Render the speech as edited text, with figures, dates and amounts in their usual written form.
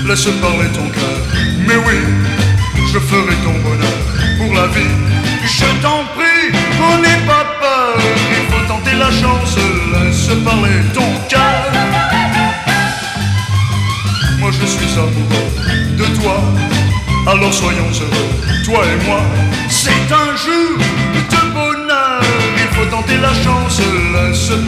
laisse parler ton cœur. Mais oui, je ferai ton bonheur pour la vie. Je t'en prie, on n'aie pas peur, il faut tenter la chance, laisse parler ton cœur. Moi je suis amoureux de toi, alors soyons heureux, toi et moi. C'est un jour de bonheur, il faut tenter la chance, laisse